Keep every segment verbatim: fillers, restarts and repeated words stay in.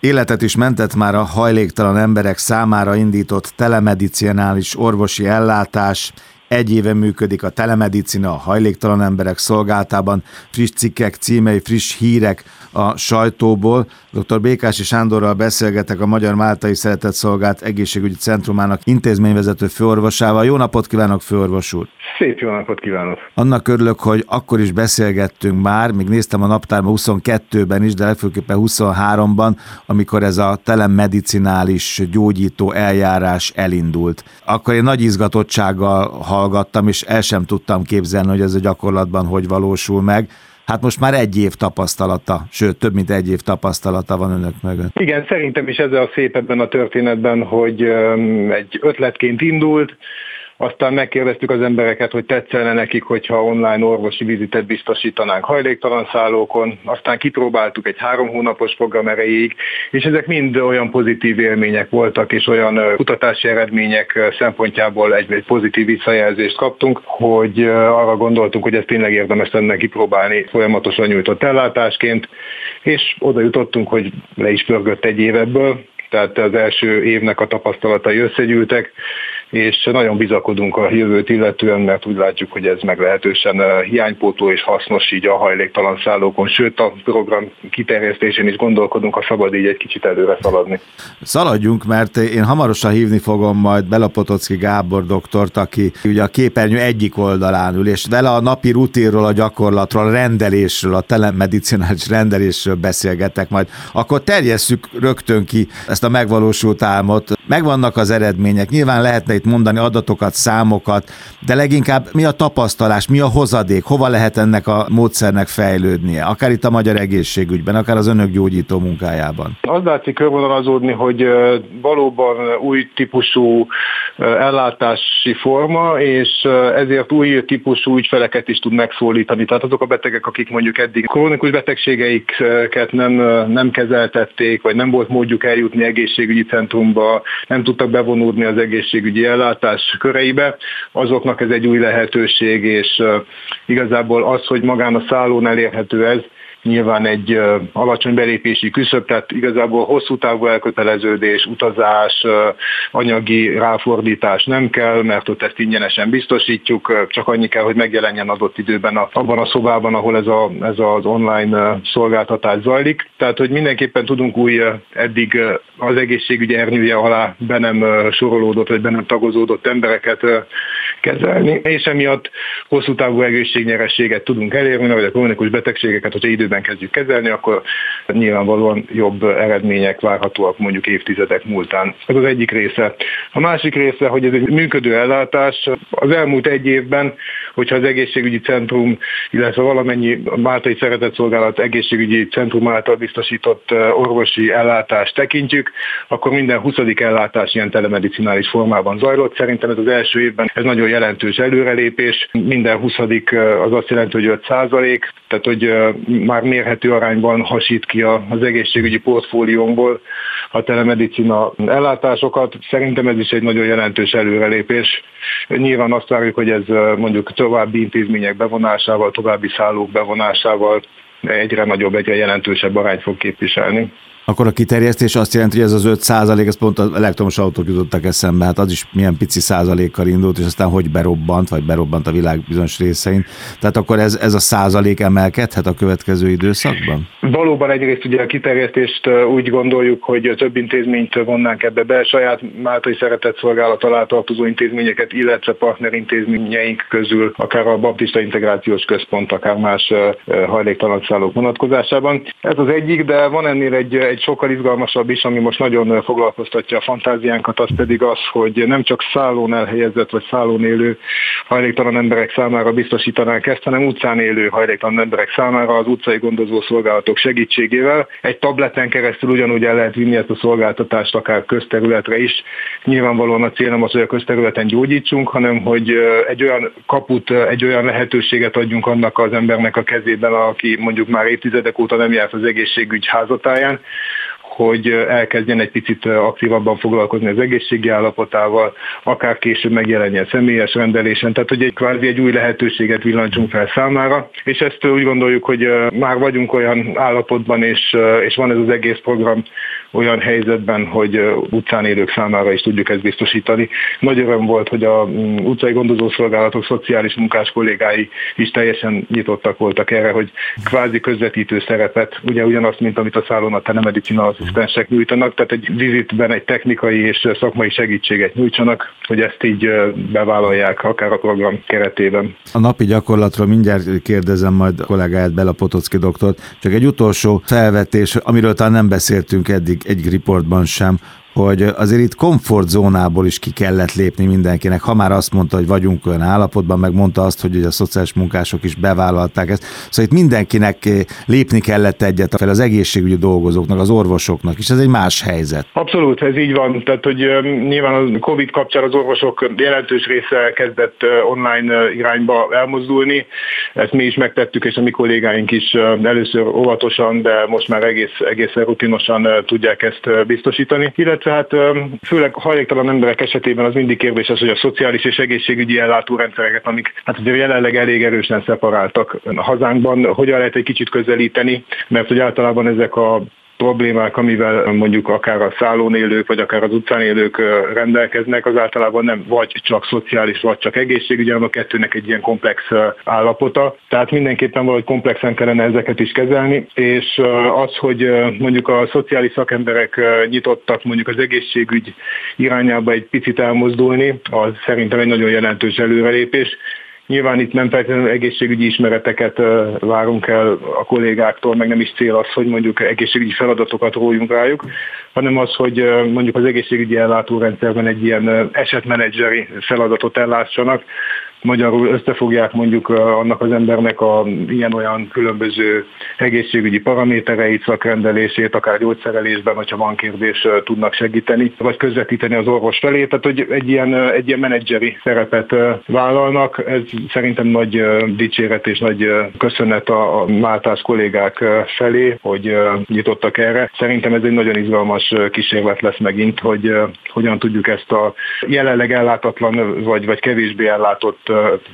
Életet is mentett már a hajléktalan emberek számára indított telemedicinális orvosi ellátás. Egy éve működik a telemedicina a hajléktalan emberek szolgálatában. Friss cikkek, címei, friss hírek a sajtóból. dr. Békási Sándorral beszélgetek, a Magyar Máltai Szeretetszolgálat Egészségügyi Centrumának intézményvezető főorvosával. Jó napot kívánok, főorvos úr! Szép jó napot kívánok! Annak örülök, hogy akkor is beszélgettünk már, még néztem a naptárban huszonkettőben is, de legfőképpen huszonháromban, amikor ez a telemedicinális gyógyító eljárás elindult. Akkor én nagy izgatottsággal hallgattam, és el sem tudtam képzelni, hogy ez a gyakorlatban hogy valósul meg. Hát most már egy év tapasztalata, sőt, több mint egy év tapasztalata van önök mögött. Igen, szerintem is ez a szép ebben a történetben, hogy egy ötletként indult, aztán megkérdeztük az embereket, hogy tetszene nekik, hogyha online orvosi vizitet biztosítanánk hajléktalan szállókon, aztán kipróbáltuk egy három hónapos program erejéig, és ezek mind olyan pozitív élmények voltak, és olyan kutatási eredmények szempontjából egy, egy pozitív visszajelzést kaptunk, hogy arra gondoltunk, hogy ez tényleg érdemes lenne kipróbálni folyamatosan nyújtott ellátásként, és oda jutottunk, hogy le is pörgött egy év ebből, tehát az első évnek a tapasztalatai összegyűltek, és nagyon bizakodunk a jövőt illetően, mert úgy látjuk, hogy ez meglehetősen hiánypótló és hasznos így a hajléktalan szállókon, sőt a program kiterjesztésén is gondolkodunk, ha szabad így egy kicsit előre szaladni. Szaladjunk, mert én hamarosan hívni fogom majd Bela Potocki Gábor doktort, aki ugye a képernyő egyik oldalán ül, és vele a napi rutinról, a gyakorlatról, a rendelésről, a telemedicinális rendelésről beszélgetek majd. Akkor terjesszük rögtön ki ezt a megvalósult álmot. Megvannak az eredmények, nyilván lehetne itt mondani adatokat, számokat, de leginkább mi a tapasztalás, mi a hozadék, hova lehet ennek a módszernek fejlődnie, akár itt a magyar egészségügyben, akár az önök gyógyító munkájában. Az látszik körvonalazódni, hogy valóban új típusú ellátási forma, és ezért új típusú ügyfeleket is tud megszólítani. Tehát azok a betegek, akik mondjuk eddig krónikus betegségeiket nem, nem kezeltették, vagy nem volt módjuk eljutni egészségügyi centrumba, nem tudtak bevonódni az egészségügyi ellátás köreibe, azoknak ez egy új lehetőség, és igazából az, hogy magán a szállón elérhető ez, nyilván egy uh, alacsony belépési küszöb, tehát igazából hosszú távú elköteleződés, utazás, uh, anyagi ráfordítás nem kell, mert ott ezt ingyenesen biztosítjuk, uh, csak annyi kell, hogy megjelenjen adott időben a, abban a szobában, ahol ez, a, ez az online uh, szolgáltatás zajlik. Tehát, hogy mindenképpen tudunk új, uh, eddig uh, az egészségügyi ernyője alá be nem uh, sorolódott, vagy be nem tagozódott embereket uh, kezelni, és emiatt hosszú távú egészségnyerességet tudunk elérni, vagy a krónikus betegségeket, hogyha időben kezdjük kezelni, akkor nyilvánvalóan jobb eredmények várhatóak mondjuk évtizedek múltán. Ez az egyik része. A másik része, hogy ez egy működő ellátás. Az elmúlt egy évben, hogyha az egészségügyi centrum, illetve valamennyi Máltai Szeretetszolgálat egészségügyi centrum által biztosított orvosi ellátást tekintjük, akkor minden huszadik ellátás ilyen telemedicinális formában zajlott. Szerintem ez az első évben ez nagyon jelentős előrelépés. Minden huszadik az azt jelenti, hogy öt százalék, tehát hogy már mérhető arányban hasít ki az egészségügyi portfóliónkból a telemedicina ellátásokat. Szerintem ez is egy nagyon jelentős előrelépés. Nyilván azt várjuk, hogy ez mondjuk további intézmények bevonásával, további szállók bevonásával egyre nagyobb, egyre jelentősebb arányt fog képviselni. Akkor a kiterjesztés azt jelenti, hogy ez az öt százalék, ez pont az elektromos autók jutottak eszembe, hát az is milyen pici százalékkal indult, és aztán hogy berobbant, vagy berobbant a világ bizonyos részein. Tehát akkor ez, ez a százalék emelkedhet a következő időszakban? Valóban egyrészt ugye a kiterjesztést úgy gondoljuk, hogy több intézményt vonnánk ebbe be, saját Máltai Szeretetszolgálat alá tartozó intézményeket, illetve partnerintézményeink közül, akár a Baptista Integrációs Központ, akár más hajléktalan szállók vonatkozásában. Ez az egyik, de van ennél egy egy sokkal izgalmasabb is, ami most nagyon foglalkoztatja a fantáziánkat, az pedig az, hogy nem csak szállón elhelyezett vagy szállón élő hajléktalan emberek számára biztosítanánk ezt, hanem utcán élő hajléktalan emberek számára az utcai gondozó szolgálatok segítségével. Egy tableten keresztül ugyanúgy el lehet vinni ezt a szolgáltatást akár közterületre is. Nyilvánvalóan a cél nem az, hogy a közterületen gyógyítsunk, hanem hogy egy olyan kaput, egy olyan lehetőséget adjunk annak az embernek a kezében, aki mondjuk már évtizedek óta nem járt az egészségügy házatáján, hogy elkezdjen egy picit aktívabban foglalkozni az egészségi állapotával, akár később megjelenjen személyes rendelésen, tehát hogy egy kvázi egy új lehetőséget villancsunk fel számára, és ezt úgy gondoljuk, hogy már vagyunk olyan állapotban, és, és van ez az egész program, olyan helyzetben, hogy utcán élők számára is tudjuk ezt biztosítani. Nagy öröm volt, hogy a utcai gondozószolgálatok szociális munkás kollégái is teljesen nyitottak voltak erre, hogy kvázi közvetítő szerepet, ugye ugyanazt, mint amit a szállón a telemedicina asszisztensek nyújtanak, tehát egy vizitben egy technikai és szakmai segítséget nyújtsanak, hogy ezt így bevállalják, akár a program keretében. A napi gyakorlatról mindjárt kérdezem majd a kollégáját, Bela Potocki doktort, csak egy utolsó felvetés, amiről talán nem beszéltünk eddig egy riportban sem, hogy azért itt komfortzónából is ki kellett lépni mindenkinek. Ha már azt mondta, hogy vagyunk olyan állapotban, meg mondta azt, hogy a szociális munkások is bevállalták ezt. Szóval itt mindenkinek lépni kellett egyet fel, az egészségügyi dolgozóknak, az orvosoknak is. Ez egy más helyzet. Abszolút, ez így van. Tehát, hogy nyilván a Covid kapcsán az orvosok jelentős része kezdett online irányba elmozdulni. Ezt mi is megtettük, és a mi kollégáink is először óvatosan, de most már egész, egészen rutinosan tudják ezt biztosítani. Illetve hát főleg hajléktalan emberek esetében az mindig kérdéses, hogy a szociális és egészségügyi ellátórendszereket, amik hát ugye jelenleg elég erősen szeparáltak a hazánkban, hogyan lehet egy kicsit közelíteni, mert hogy általában ezek a problémák, amivel mondjuk akár a szállón élők, vagy akár az utcán élők rendelkeznek, az általában nem vagy csak szociális, vagy csak egészségügyi, hanem a kettőnek egy ilyen komplex állapota. Tehát mindenképpen valahogy komplexen kellene ezeket is kezelni, és az, hogy mondjuk a szociális szakemberek nyitottak mondjuk az egészségügy irányába egy picit elmozdulni, az szerintem egy nagyon jelentős előrelépés. Nyilván itt nem feltétlenül egészségügyi ismereteket várunk el a kollégáktól, meg nem is cél az, hogy mondjuk egészségügyi feladatokat rójunk rájuk, hanem az, hogy mondjuk az egészségügyi ellátórendszerben egy ilyen esetmenedzseri feladatot ellássanak, magyarul összefogják mondjuk annak az embernek a ilyen-olyan különböző egészségügyi paramétereit, szakrendelését, akár gyógyszerelésben, hogyha van kérdés, tudnak segíteni, vagy közvetíteni az orvos felé. Tehát, hogy egy ilyen, egy ilyen menedzseri szerepet vállalnak. Ez szerintem nagy dicséret és nagy köszönet a máltás kollégák felé, hogy nyitottak erre. Szerintem ez egy nagyon izgalmas kísérlet lesz megint, hogy hogyan tudjuk ezt a jelenleg ellátatlan vagy, vagy kevésbé ellátott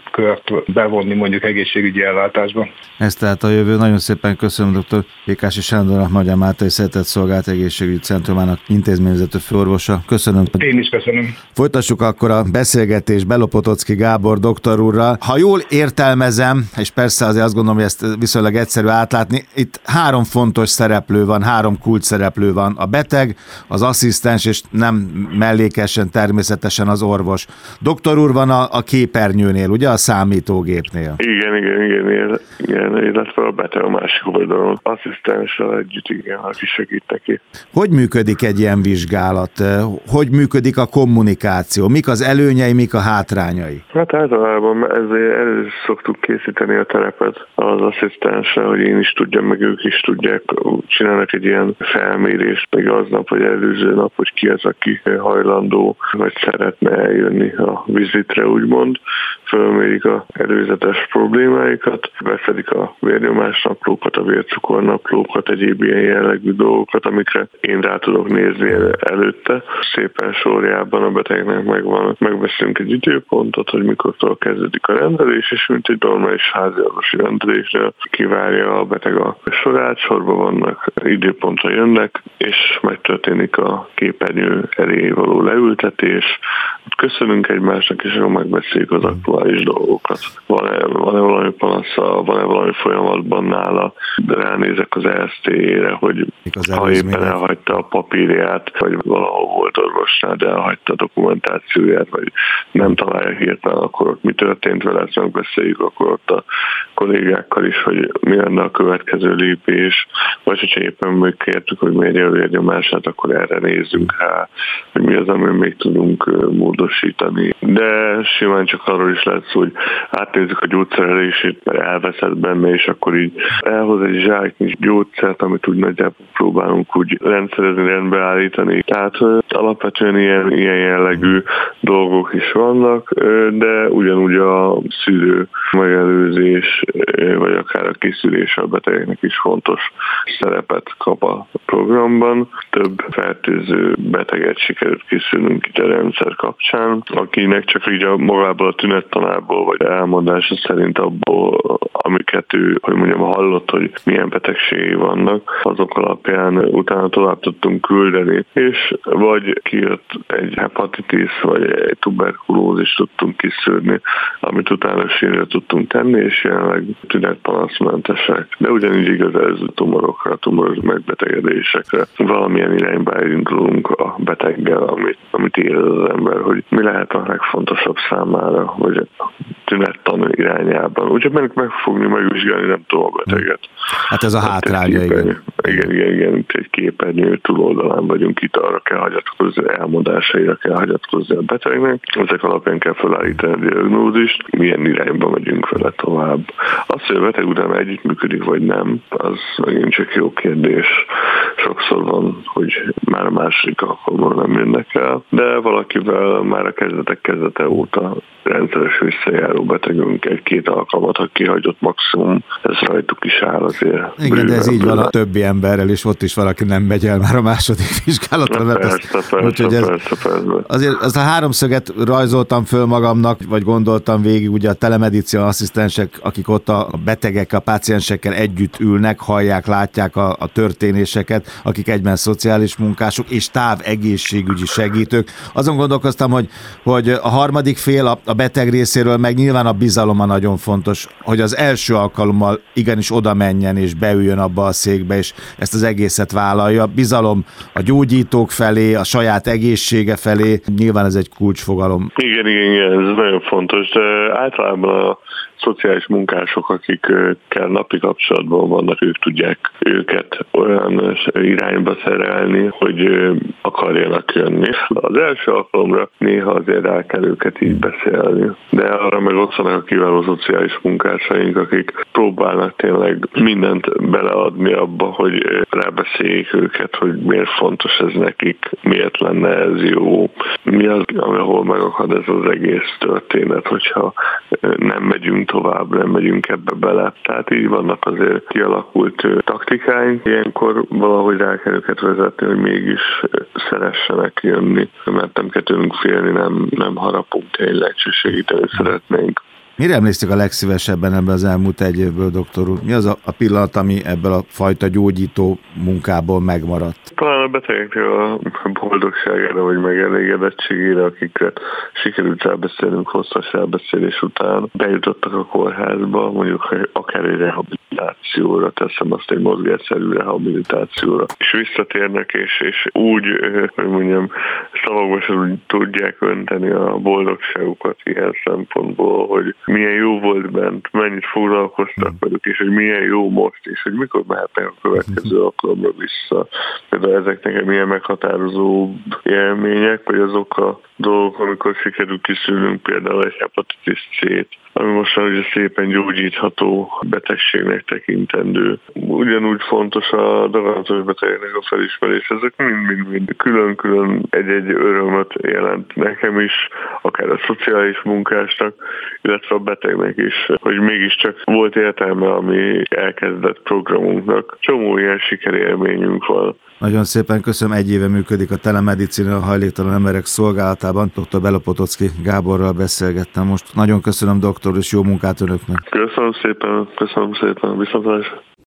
kört bevonni mondjuk egészségügyi ellátásba. Ez tehát a jövő. Nagyon szépen köszönöm dr. Pékási Sándornak, Magyar Máltai Szeretett Szolgálat Egészségügyi Centrumának intézményvezető főorvosa. Köszönöm. Én is köszönöm. Folytassuk akkor a beszélgetést Bela Potocki Gábor doktor úrral. Ha jól értelmezem, és persze azért azt gondolom, hogy ezt viszonylag egyszerű átlátni, itt három fontos szereplő van, három kulcs szereplő van. A beteg, az asszisztens, és nem mellékesen természetesen az orvos. Doktor úr van a, a képernyőnél, ugye, a számítógépnél? Igen, igen, igen, igen, illetve a beteg a másik oldalon. Asszisztenssel együtt, igen, aki segít neki. Hogy működik egy ilyen vizsgálat? Hogy működik a kommunikáció? Mik az előnyei, mik a hátrányai? Hát általában ezért elő szoktuk készíteni a terepet az asszisztenssel, hogy én is tudjam, meg ők is tudják. Csinálnak egy ilyen felmérést, még aznap, vagy előző nap, hogy ki az, aki hajlandó, vagy szeretne eljönni a vizitre, úgymond. Fölmérik a előzetes problémáikat, veszedik a vérnyomásnaplókat, a vércukornaplókat, egyéb ilyen jellegű dolgokat, amikre én rá tudok nézni előtte. Szépen sorjában a betegnek megvan, megveszünk egy időpontot, hogy mikortól kezdődik a rendelés, és mint egy normális háziorvosi rendelésnél kivárja a beteg a sorát, sorba vannak, időpontra jönnek, és megtörténik a képernyő elé való leültetés. Köszönünk egymásnak, és akkor megbeszéljük az aktuális dolgokat. Van-e, van-e valami panasza, van-e valami folyamatban nála, de ránézek az er es té-re, hogy ha éppen elhagyta a papírját, vagy valahol volt orvosnál, de elhagyta a dokumentációját, vagy nem találja hirtelen, akkor ott mi történt vele, ezt megbeszéljük, akkor ott a kollégákkal is, hogy mi lenne a következő lépés, vagy hogyha éppen még kértük, hogy mérje a vérnyomását, akkor erre nézzünk rá, hogy mi az, amit még tudunk módosítani. De simán csak arról is lehet szó, hogy átnézzük a gyógyszerelését, mert elveszett benne, és akkor így elhoz egy zsáknyi gyógyszert, amit úgy nagyjából próbálunk úgy rendszerezni, rendbeállítani. Tehát alapvetően ilyen, ilyen jellegű dolgok is vannak, de ugyanúgy a szűrő megelőzés, vagy akár a kiszűrés a betegeknek is fontos szerepet kap a programban. Több fertőző beteget sikerült kiszűrnünk itt a rendszer kapcsán, akinek csak így a magából a tünet tünettanából, vagy elmondása szerint abból, amiket ő, hogy mondjam, hallott, hogy milyen betegségei vannak, azok alapján utána tovább tudtunk küldeni, és vagy kijött egy hepatitis, vagy egy tuberkulózis tudtunk kiszűrni, amit utána sírra tudtunk tenni, és jelenleg tünetpanaszmentesek. De ugyanígy igaz ez a tumorokra, tumoros megbetegedésekre. Valamilyen irányba elindulunk a beteggel, amit, amit érez az ember, hogy mi lehet a legfontosabb számára, vagy a tünettan irányában. Úgyhogy menjünk megfogni, megvizsgálni, nem tudom a beteget. Hát ez a hátránya, igen. Igen, igen, igen, itt egy képernyő túloldalán vagyunk, itt arra kell hagyatkozni, elmondásaira kell hagyatkozni a betegnek. Ezek alapján kell felállítani a diagnózist, milyen irányba megyünk vele tovább. Az, hogy a beteg utána együttműködik, vagy nem, az megint csak jó kérdés. Sokszor van, hogy már a második alkalommal nem jönnek el, de valakivel már a kezdetek kezdete óta rendszeres visszajáró betegünk egy-két alkalmat, ha kihagyott maximum, ez rajtuk is áll azért. Igen, de ez így van a többi emberrel, és ott is valaki nem megy el már a második vizsgálatra. Na, persze, ezt, persze, úgyhogy ez, persze, persze. Azért azt a háromszöget rajzoltam föl magamnak, vagy gondoltam végig, ugye a telemedicina asszisztensek, akik ott a betegek, a páciensekkel együtt ülnek, hallják, látják a, a történéseket, akik egyben szociális munkások és távegészségügyi segítők. Azon gondolkoztam, hogy, hogy a harmadik fél a, a beteg részéről meg nyilván a bizalom a nagyon fontos, hogy az első alkalommal igenis oda menjen és beüljön abba a székbe, és ezt az egészet vállalja. Bizalom a gyógyítók felé, a saját egészsége felé, nyilván ez egy kulcsfogalom. Igen, igen, igen, ez nagyon fontos, de általában a szociális munkások, akikkel napi kapcsolatban vannak, ők tudják őket olyan irányba szerelni, hogy akarjanak jönni. Az első alkalomra néha azért el kell őket így beszélni, de arra meg ott vannak a kiváló szociális munkásaink, akik próbálnak tényleg mindent beleadni abba, hogy rábeszéljék őket, hogy miért fontos ez nekik, miért lenne ez jó, mi az, ahol megakad ez az egész történet, hogyha nem megyünk tovább, nem megyünk ebbe bele. Tehát így vannak azért kialakult taktikáink. Ilyenkor valahogy rá kell őket vezetni, hogy mégis szeressenek jönni, mert nem kell tőlünk félni, nem, nem harapunk tényleg, csak segíteni szeretnénk. Mire emlékszik a legszívesebben ebben az elmúlt egy évből, doktor úr? Mi az a, a pillanat, ami ebből a fajta gyógyító munkából megmaradt? Talán a betegeknek a boldogságára vagy megelégedettségére, akiket sikerült rábeszélnünk hosszas rábeszélés után, bejutottak a kórházba, mondjuk akár egy rehabilitációra, teszem azt egy mozgásszerű rehabilitációra, és visszatérnek, és, és úgy, hogy mondjam, szavakban sem tudják önteni a boldogságukat ilyen szempontból, hogy milyen jó volt bent, mennyit foglalkoztak velük, és hogy milyen jó most, és hogy mikor mehetnek a következő alkalomra vissza. Például ezek nekem milyen meghatározó élmények, vagy azok a dolgok, amikor sikerül kiszűrnünk például egy hepatitis C-t, ami most már ugye szépen gyógyítható betegségnek tekintendő. Ugyanúgy fontos a daganatos betegeknek a felismerés, ezek mind-mind külön-külön egy-egy örömöt jelent nekem is, akár a szociális munkásnak, illetve a betegnek is, hogy mégiscsak volt értelme, ami elkezdett programunknak. Csomó ilyen sikerélményünk van. Nagyon szépen köszönöm, egy éve működik a telemedicina a hajléktalan emberek szolgálatában. doktor Bela Potocki Gáborral beszélgettem most. Nagyon köszönöm, doktor, és jó munkát önöknek. Köszönöm szépen, köszönöm szépen, viszontlátásra.